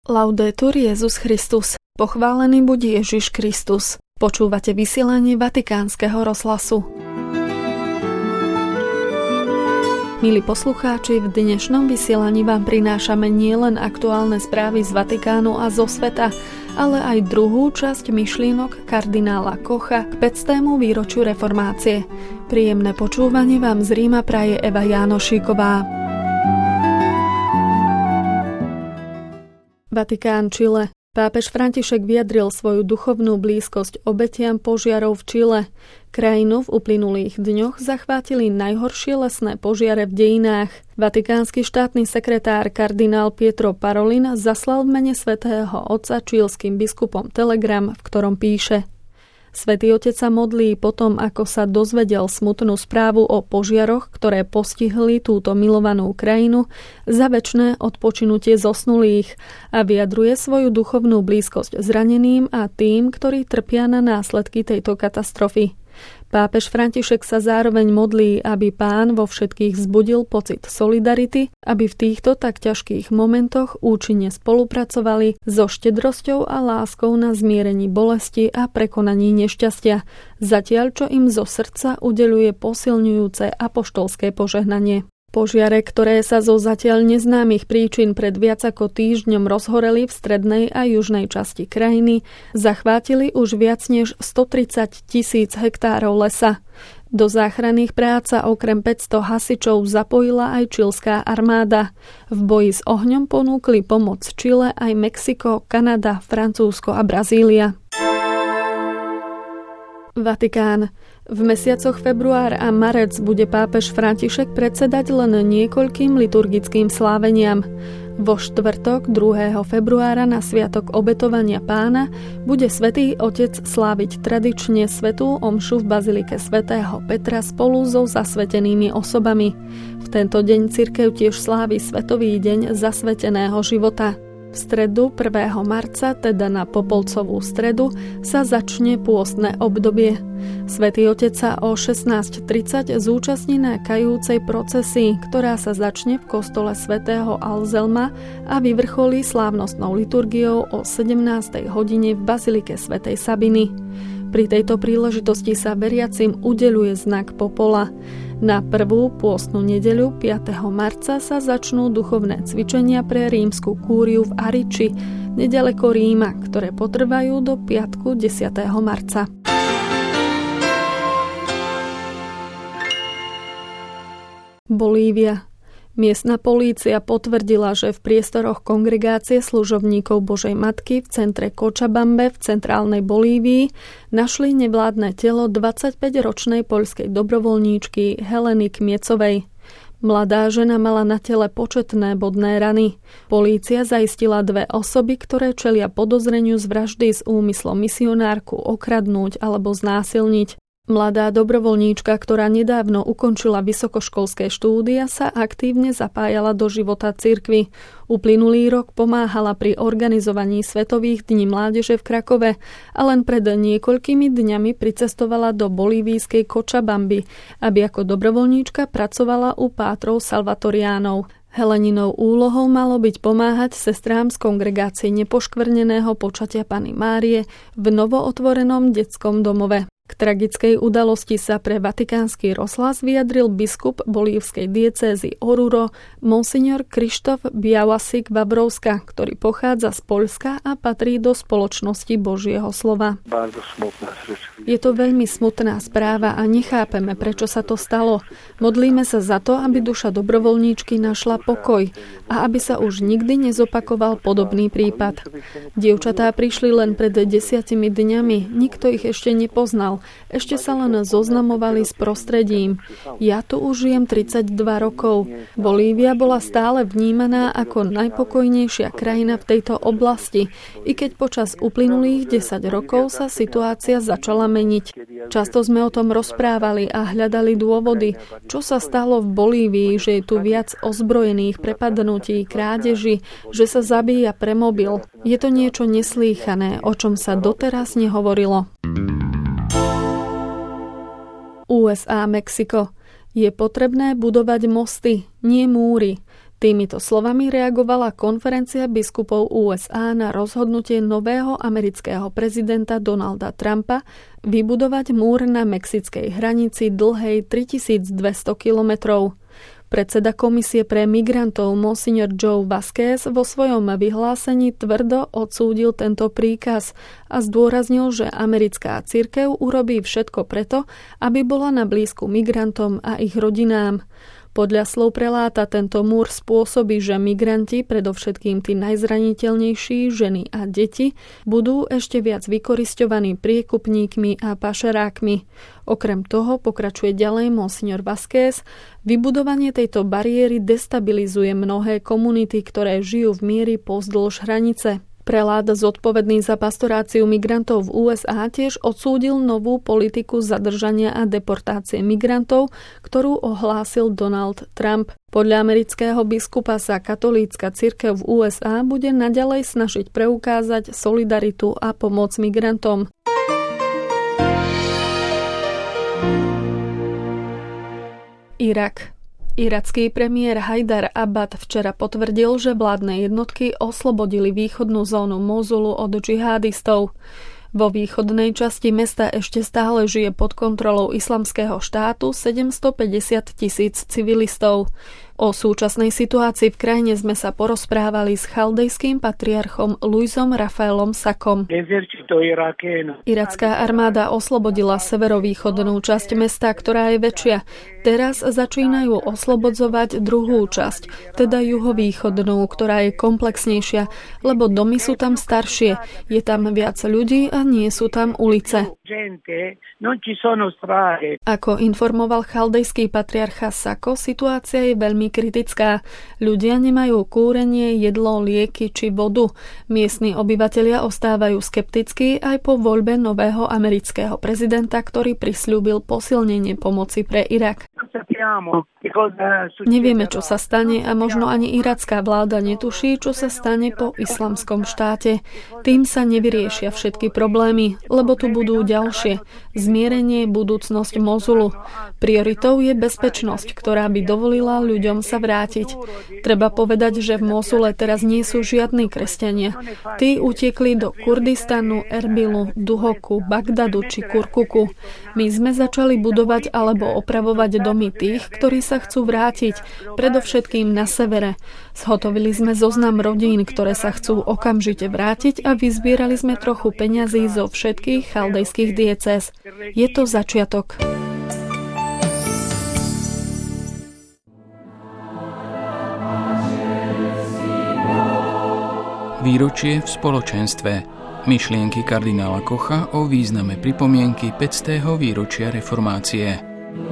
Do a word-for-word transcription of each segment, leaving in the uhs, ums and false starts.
Laudetur Jesus Christus. Pochválený buď Ježiš Kristus. Počúvate vysielanie Vatikánskeho rozhlasu. Milí poslucháči, v dnešnom vysielaní vám prinášame nielen aktuálne správy z Vatikánu a zo sveta, ale aj druhú časť myšlienok kardinála Kocha k päťstému výročiu reformácie. Príjemné počúvanie vám z Ríma praje Eva Jánošíková. Vatikán, Čile. Pápež František vyjadril svoju duchovnú blízkosť obetiam požiarov v Čile. Krajinu v uplynulých dňoch zachvátili najhoršie lesné požiare v dejinách. Vatikánsky štátny sekretár kardinál Pietro Parolin zaslal v mene svätého Otca čílskym biskupom telegram, v ktorom píše: Svätý Otec sa modlí potom, ako sa dozvedel smutnú správu o požiaroch, ktoré postihli túto milovanú krajinu, za večné odpočinutie zosnulých a vyjadruje svoju duchovnú blízkosť zraneným a tým, ktorí trpia na následky tejto katastrofy. Pápež František sa zároveň modlí, aby Pán vo všetkých vzbudil pocit solidarity, aby v týchto tak ťažkých momentoch účinne spolupracovali so štedrosťou a láskou na zmierení bolesti a prekonaní nešťastia, zatiaľ čo im zo srdca udeľuje posilňujúce apoštolské požehnanie. Požiare, ktoré sa zo zatiaľ neznámych príčin pred viac ako týždňom rozhoreli v strednej a južnej časti krajiny, zachvátili už viac než stotridsať tisíc hektárov lesa. Do záchranných prác sa okrem päťsto hasičov zapojila aj čilská armáda. V boji s ohňom ponúkli pomoc Čile aj Mexiko, Kanada, Francúzsko a Brazília. Vatikán. V mesiacoch február a marec bude pápež František predsedať len niekoľkým liturgickým sláveniam. Vo štvrtok druhého februára na sviatok obetovania Pána bude Svätý Otec sláviť tradične svätú omšu v bazilike svätého Petra spolu so zasvetenými osobami. V tento deň cirkev tiež slávi Svetový deň zasveteného života. V stredu prvého marca, teda na Popolcovú stredu, sa začne pôstne obdobie. Svätý Otec sa o šestnásť tridsať zúčastní na kajúcej procesii, ktorá sa začne v kostole svätého Alzelma a vyvrcholí slávnostnou liturgiou o sedemnástej hodine v bazilike svätej Sabiny. Pri tejto príležitosti sa veriacim udeľuje znak popola. Na prvú pôstnu nedeľu piateho marca sa začnú duchovné cvičenia pre rímsku kúriu v Ariči, neďaleko Ríma, ktoré potrvajú do piatku desiateho marca. Bolívia. Miestna polícia potvrdila, že v priestoroch kongregácie služobníkov Božej Matky v centre Cochabambe v centrálnej Bolívii našli nevládne telo dvadsaťpäťročnej poľskej dobrovoľníčky Heleny Kmiecovej. Mladá žena mala na tele početné bodné rany. Polícia zaistila dve osoby, ktoré čelia podozreniu z vraždy s úmyslom misionárku okradnúť alebo znásilniť. Mladá dobrovoľníčka, ktorá nedávno ukončila vysokoškolské štúdia, sa aktívne zapájala do života cirkvi. Uplynulý rok pomáhala pri organizovaní Svetových dní mládeže v Krakove a len pred niekoľkými dňami pricestovala do bolívijskej Cochabamby, aby ako dobrovoľníčka pracovala u pátrov Salvatoriánov. Heleninou úlohou malo byť pomáhať sestrám z kongregácie nepoškvrneného počatia Panny Márie v novootvorenom detskom domove. K tragickej udalosti sa pre Vatikánsky rozhlas vyjadril biskup bolívskej diecézy Oruro monsignor Krištof Białasik Vavrovska, ktorý pochádza z Poľska a patrí do spoločnosti Božieho slova. Je to veľmi smutná správa a nechápeme, prečo sa to stalo. Modlíme sa za to, aby duša dobrovoľníčky našla pokoj a aby sa už nikdy nezopakoval podobný prípad. Dievčatá prišli len pred desiatimi dňami, nikto ich ešte nepoznal. Ešte sa len zoznamovali s prostredím. Ja tu už žijem tridsaťdva rokov. Bolívia bola stále vnímaná ako najpokojnejšia krajina v tejto oblasti, i keď počas uplynulých desať rokov sa situácia začala meniť. Často sme o tom rozprávali a hľadali dôvody, čo sa stalo v Bolívii, že je tu viac ozbrojených prepadnutí, krádeží, že sa zabíja pre mobil. Je to niečo neslýchané, o čom sa doteraz nehovorilo. ú es á, Mexiko. Je potrebné budovať mosty, nie múry. Týmito slovami reagovala konferencia biskupov ú es á na rozhodnutie nového amerického prezidenta Donalda Trumpa vybudovať múr na mexickej hranici dlhej tritisícdvesto kilometrov. Predseda Komisie pre migrantov Monsignor Joe Vázquez vo svojom vyhlásení tvrdo odsúdil tento príkaz a zdôraznil, že americká cirkev urobí všetko preto, aby bola na blízku migrantom a ich rodinám. Podľa slov preláta tento múr spôsobí, že migranti, predovšetkým tí najzraniteľnejší, ženy a deti, budú ešte viac vykorisťovaní priekupníkmi a pašerákmi. Okrem toho, pokračuje ďalej Monsignor Vázquez, vybudovanie tejto bariéry destabilizuje mnohé komunity, ktoré žijú v mieri pozdĺž hranice. Prelát zodpovedný za pastoráciu migrantov v ú es á tiež odsúdil novú politiku zadržania a deportácie migrantov, ktorú ohlásil Donald Trump. Podľa amerického biskupa sa katolícka cirkev v ú es á bude naďalej snažiť preukázať solidaritu a pomoc migrantom. Irak. Iracký premiér Hajdar Abad včera potvrdil, že vládne jednotky oslobodili východnú zónu Mosulu od džihádistov. Vo východnej časti mesta ešte stále žije pod kontrolou Islamského štátu sedemstopäťdesiat tisíc civilistov. O súčasnej situácii v krajine sme sa porozprávali s chaldejským patriarchom Luisom Rafaelom Sakom. Iracká armáda oslobodila severovýchodnú časť mesta, ktorá je väčšia. Teraz začínajú oslobodzovať druhú časť, teda juhovýchodnú, ktorá je komplexnejšia, lebo domy sú tam staršie, je tam viac ľudí a nie sú tam ulice. Ako informoval chaldejský patriarcha Sako, situácia je veľmi kritická. Ľudia nemajú kúrenie, jedlo, lieky či vodu. Miestni obyvatelia ostávajú skeptickí aj po voľbe nového amerického prezidenta, ktorý prisľúbil posilnenie pomoci pre Irak. Nevieme, čo sa stane a možno ani iracká vláda netuší, čo sa stane po islamskom štáte. Tým sa nevyriešia všetky problémy, lebo tu budú ďalšie. Zmierenie, budúcnosť Mosulu. Prioritou je bezpečnosť, ktorá by dovolila ľuďom sa vrátiť. Treba povedať, že v Mosule teraz nie sú žiadni kresťania. Tí utiekli do Kurdistanu, Erbilu, Duhoku, Bagdadu či Kurkuku. My sme začali budovať alebo opravovať domy tých, ktorí sa chcú vrátiť, predovšetkým na severe. Zhotovili sme zoznam rodín, ktoré sa chcú okamžite vrátiť a vyzbierali sme trochu peňazí zo všetkých chaldejských diecéz. Je to začiatok. Výročie v spoločenstve. Myšlienky kardinála Kocha o význame pripomienky päťstého výročia reformácie.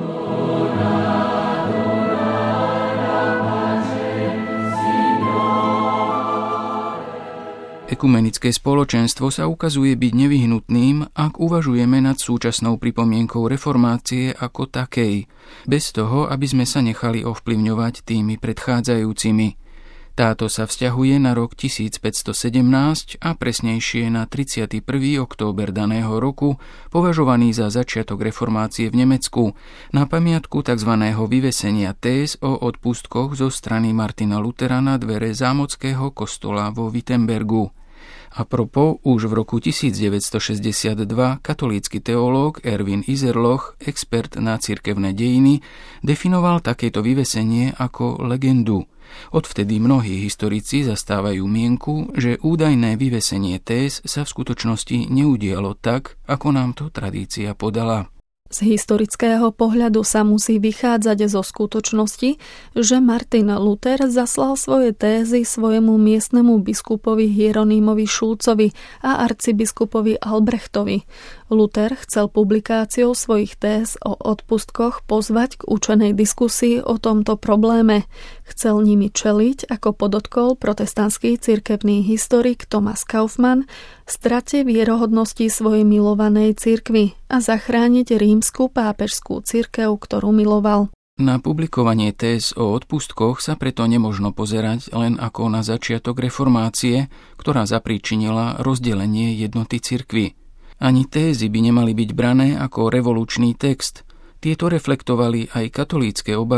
Ekumenické spoločenstvo sa ukazuje byť nevyhnutným, ak uvažujeme nad súčasnou pripomienkou reformácie ako takej, bez toho, aby sme sa nechali ovplyvňovať tými predchádzajúcimi. Táto sa vzťahuje na rok tisícpäťstosedemnásť a presnejšie na tridsiateho prvého október daného roku, považovaný za začiatok reformácie v Nemecku, na pamiatku tzv. Vyvesenia téz o odpustkoch zo strany Martina Luthera na dvere zámockého kostola vo Wittenbergu. A propos, už v roku devätnásťstošesťdesiatdva katolícky teológ Erwin Iserloh, expert na cirkevné dejiny, definoval takéto vyvesenie ako legendu. Odvtedy mnohí historici zastávajú mienku, že údajné vyvesenie téz sa v skutočnosti neudialo tak, ako nám to tradícia podala. Z historického pohľadu sa musí vychádzať zo skutočnosti, že Martin Luther zaslal svoje tézy svojemu miestnemu biskupovi Hieronýmovi Šulcovi a arcibiskupovi Albrechtovi. Luther chcel publikáciou svojich téz o odpustkoch pozvať k učenej diskusii o tomto probléme. Chcel nimi čeliť, ako podotkol protestantský cirkevný historik Thomas Kaufmann, strate vierohodnosti svojej milovanej cirkvi a zachrániť rímsku pápežskú cirkev, ktorú miloval. Na publikovanie téz o odpustkoch sa preto nemožno pozerať len ako na začiatok reformácie, ktorá zapríčinila rozdelenie jednoty cirkvi. Ani tézy by nemali byť brané ako revolučný text. Tieto reflektovali aj katolícke obavy,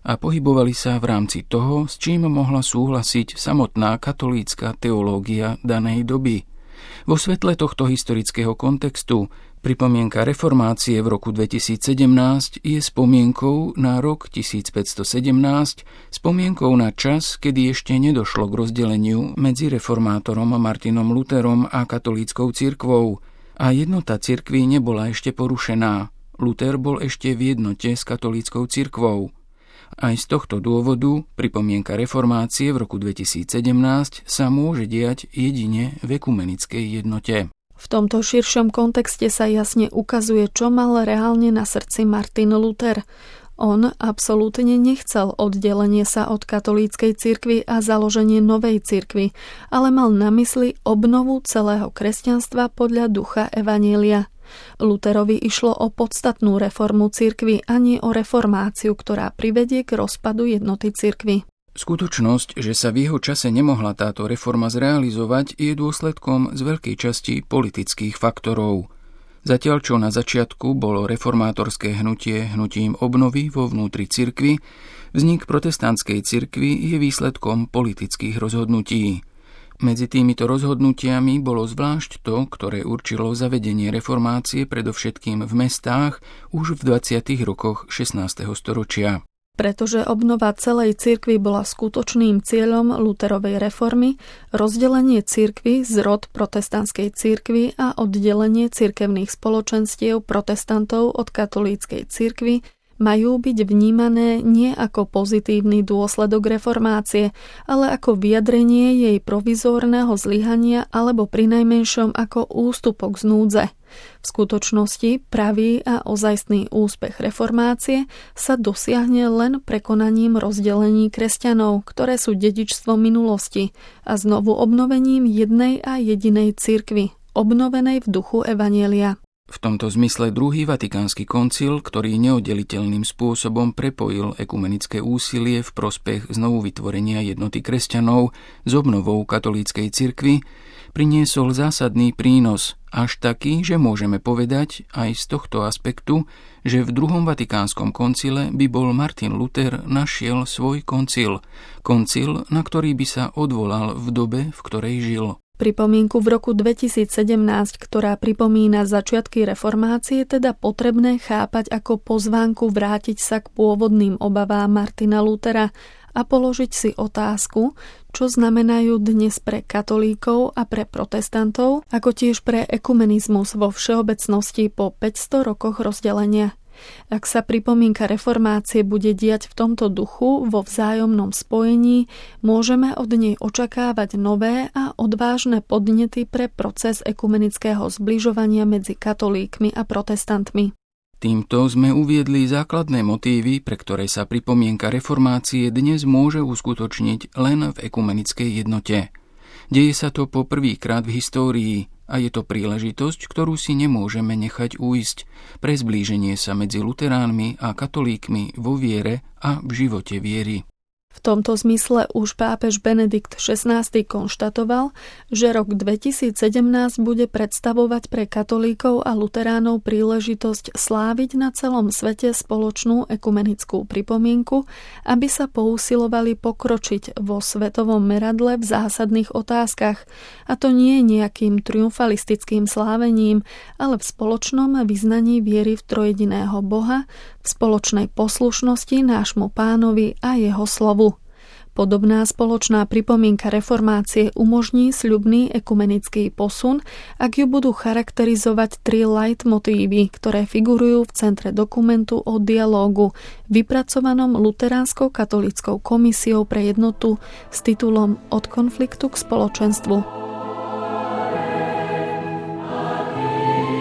a pohybovali sa v rámci toho, s čím mohla súhlasiť samotná katolícka teológia danej doby. Vo svetle tohto historického kontextu pripomienka reformácie v roku dvetisícsedemnásť je spomienkou na rok tisícpäťstosedemnásť, spomienkou na čas, kedy ešte nedošlo k rozdeleniu medzi reformátorom Martinom Lutherom a katolíckou cirkvou a jednota cirkvi nebola ešte porušená. Luther bol ešte v jednote s katolíckou cirkvou. Aj z tohto dôvodu pripomienka reformácie v roku dvetisícsedemnásť sa môže diať jedine v ekumenickej jednote. V tomto širšom kontexte sa jasne ukazuje, čo mal reálne na srdci Martin Luther. On absolútne nechcel oddelenie sa od katolíckej cirkvi a založenie novej cirkvi, ale mal na mysli obnovu celého kresťanstva podľa ducha evanjelia. Lutherovi išlo o podstatnú reformu cirkvi a nie o reformáciu, ktorá privedie k rozpadu jednoty cirkvi. Skutočnosť, že sa v jeho čase nemohla táto reforma zrealizovať, je dôsledkom z veľkej časti politických faktorov. Zatiaľ čo na začiatku bolo reformátorské hnutie hnutím obnovy vo vnútri cirkvi, vznik protestantskej cirkvi je výsledkom politických rozhodnutí. Medzi týmito rozhodnutiami bolo zvlášť to, ktoré určilo zavedenie reformácie predovšetkým v mestách už v dvadsiatych rokoch šestnásteho storočia. Pretože obnova celej cirkvi bola skutočným cieľom Lutherovej reformy, rozdelenie cirkvi z rod protestantskej cirkvi a oddelenie cirkevných spoločenstiev protestantov od katolíckej cirkvi majú byť vnímané nie ako pozitívny dôsledok reformácie, ale ako vyjadrenie jej provizórneho zlyhania alebo prinajmenšom ako ústupok z núdze. V skutočnosti pravý a ozajstný úspech reformácie sa dosiahne len prekonaním rozdelení kresťanov, ktoré sú dedičstvo minulosti, a znovu obnovením jednej a jedinej cirkvi, obnovenej v duchu evanjelia. V tomto zmysle druhý vatikánsky koncil, ktorý neoddeliteľným spôsobom prepojil ekumenické úsilie v prospech znovu vytvorenia jednoty kresťanov s obnovou katolíckej cirkvi, priniesol zásadný prínos, až taký, že môžeme povedať aj z tohto aspektu, že v druhom vatikánskom koncile by bol Martin Luther našiel svoj koncil, koncil, na ktorý by sa odvolal v dobe, v ktorej žil. Pripomienku v roku dvetisícsedemnásť, ktorá pripomína začiatky reformácie, teda potrebné chápať ako pozvánku vrátiť sa k pôvodným obavám Martina Luthera a položiť si otázku, čo znamenajú dnes pre katolíkov a pre protestantov, ako tiež pre ekumenizmus vo všeobecnosti po päťsto rokoch rozdelenia. Ak sa pripomienka reformácie bude diať v tomto duchu vo vzájomnom spojení, môžeme od nej očakávať nové a odvážne podnety pre proces ekumenického zbližovania medzi katolíkmi a protestantmi. Týmto sme uviedli základné motívy, pre ktoré sa pripomienka reformácie dnes môže uskutočniť len v ekumenickej jednote. Deje sa to po prvýkrát v histórii a je to príležitosť, ktorú si nemôžeme nechať ujsť pre zblíženie sa medzi luteránmi a katolíkmi vo viere a v živote viery. V tomto zmysle už pápež Benedikt šestnásty konštatoval, že rok dvetisícsedemnásť bude predstavovať pre katolíkov a luteránov príležitosť sláviť na celom svete spoločnú ekumenickú pripomienku, aby sa pousilovali pokročiť vo svetovom meradle v zásadných otázkach, a to nie nejakým triumfalistickým slávením, ale v spoločnom vyznaní viery v trojediného Boha, v spoločnej poslušnosti nášmu Pánovi a jeho slovu. Podobná spoločná pripomienka reformácie umožní sľubný ekumenický posun, ak ju budú charakterizovať tri leitmotívy, ktoré figurujú v centre dokumentu o dialógu, vypracovanom Luteránskou-katolíckou komisiou pre jednotu s titulom Od konfliktu k spoločenstvu.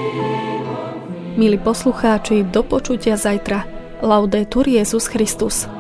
Milí poslucháči, do počutia zajtra. Laudetur Jesus Christus.